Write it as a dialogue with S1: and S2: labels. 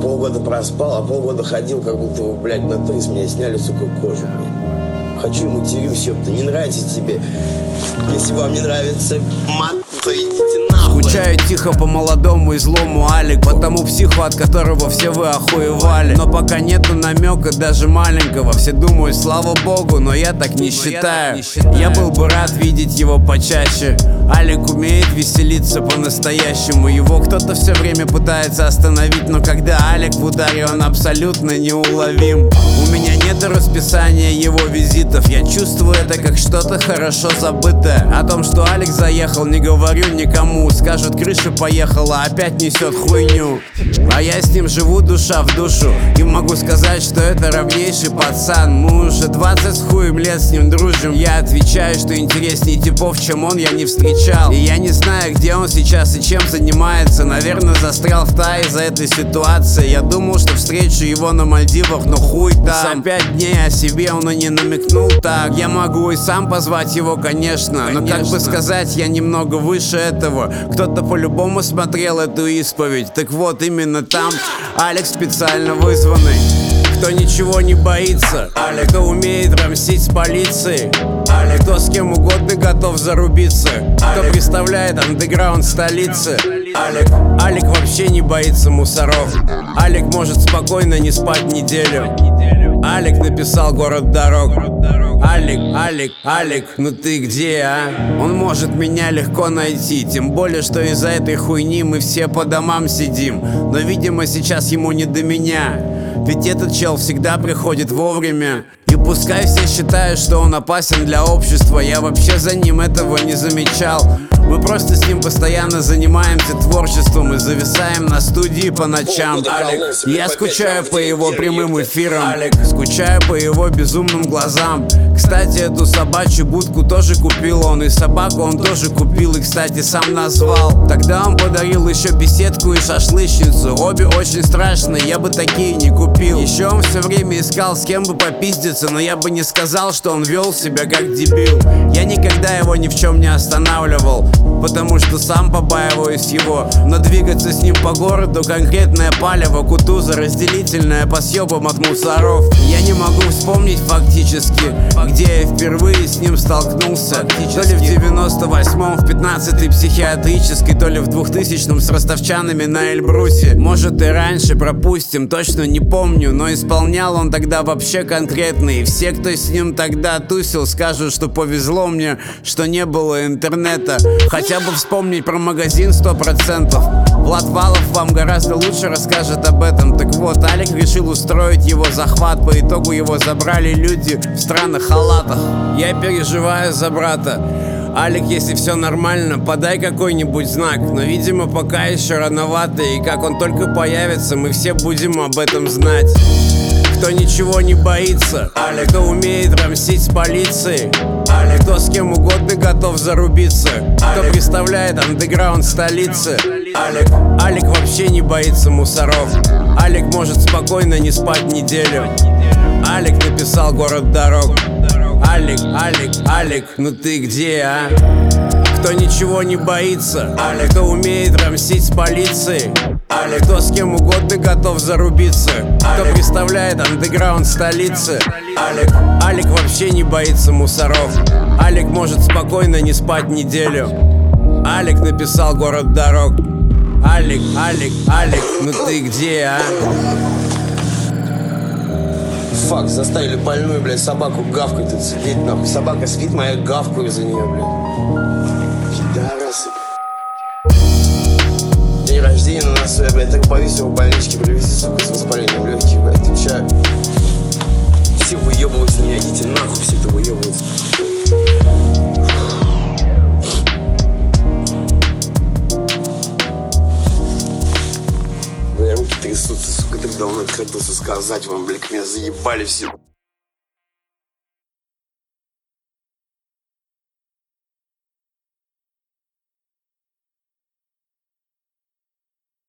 S1: полгода проспал, а полгода ходил, как будто, блядь, на то из меня сняли, сука, кожу, блядь. Хочу ему матерюсь, ёпта, не нравится тебе. Если вам не нравится мат, то идите нахуй.
S2: Скучаю тихо по молодому и злому Алик, потому психу, от которого все вы охуевали. Но пока нету намека даже маленького, все думают, слава богу, но я так не считаю. Я был бы рад видеть его почаще. Алик умеет веселиться по-настоящему. Его кто-то все время пытается остановить, но когда Алик в ударе, он абсолютно неуловим. У меня нет расписания его визитов, я чувствую это как что-то хорошо забытое. О том, что Алик заехал, не говорю никому. Скажут, крыша поехала, опять несет хуйню. А я с ним живу душа в душу, и могу сказать, что это равнейший пацан. Мы уже 20 с хуем лет с ним дружим. Я отвечаю, что интереснее типов, чем он, я не встречал. И я не знаю, где он сейчас и чем занимается. Наверное, застрял в Тае из-за этой ситуации. Я думал, что встречу его на Мальдивах, но хуй там. За 5 дней о себе он и не намекнул так. Я могу и сам позвать его, конечно, но как бы сказать, я немного выше этого. Кто-то по-любому смотрел эту исповедь. Так вот, именно там Алик специально вызванный. Кто ничего не боится, Алик, кто умеет рамсить с полицией, Алик, кто с кем угодно готов зарубиться, кто представляет андеграунд столицы, Алик, Алик вообще не боится мусоров. Алик может спокойно не спать неделю. Алик написал «Город дорог». Алик, Алик, Алик, ну ты где, а? Он может меня легко найти, тем более, что из-за этой хуйни мы все по домам сидим. Но, видимо, сейчас ему не до меня, ведь этот чел всегда приходит вовремя. И пускай все считают, что он опасен для общества, я вообще за ним этого не замечал. Мы просто с ним постоянно занимаемся творчеством и зависаем на студии по ночам. Алик, я скучаю по его прямым эфирам, Алик, скучаю по его безумным глазам. Кстати, эту собачью будку тоже купил он, и собаку он тоже купил, и, кстати, сам назвал. Тогда он подарил еще беседку и шашлычницу. Обе очень страшные, я бы такие не купил. Еще он все время искал, с кем бы попиздиться, но я бы не сказал, что он вел себя как дебил. Я никогда его ни в чем не останавливал, потому что сам побаиваюсь его. Но двигаться с ним по городу конкретное палево, кутуза разделительная по съебам от мусоров. Я не могу вспомнить фактически, где я впервые с ним столкнулся. То ли в 98-м в 15-й психиатрической, то ли в 2000-м с ростовчанами на Эльбрусе. Может и раньше, пропустим, точно не помню. Но исполнял он тогда вообще конкретно. И все, кто с ним тогда тусил, скажут, что повезло мне, что не было интернета. Хотя бы вспомнить про магазин 100%. Влад Валов вам гораздо лучше расскажет об этом. Так вот, Алик решил устроить его захват. По итогу его забрали люди в странных халатах. Я переживаю за брата. Алик, если все нормально, подай какой-нибудь знак. Но, видимо, пока еще рановато. И как он только появится, мы все будем об этом знать. Кто ничего не боится, Алик, кто умеет рамсить с полицией, Алик, кто с кем угодно готов зарубиться, кто представляет андеграунд столицы, Алик, Алик вообще не боится мусоров. Алик может спокойно не спать неделю. Алик написал «Город дорог». Алик, Алик, Алик, ну ты где, а? Кто ничего не боится, Алик, кто умеет рамсить с полицией, Алик, кто с кем угодно готов зарубиться, кто представляет андеграунд столицы, Алик, Алик вообще не боится мусоров. Алик может спокойно не спать неделю. Алик написал «Город дорог». Алик, Алик, Алик, ну ты где, а?
S1: Фак, заставили больную, блядь, собаку гавкать тут сидеть, нахуй. Собака спит, моя гавкаю за нее, блядь. Пидорасы. День рождения на носу, я, блядь, так боюсь его в больничке привезти, сука, с воспалением легких, блядь, отвечаю. Все выебываются меня, идите нахуй, все это выебываются. Бля, руки трясутся, сука, так давно хотелось сказать вам, блядь, меня заебали все.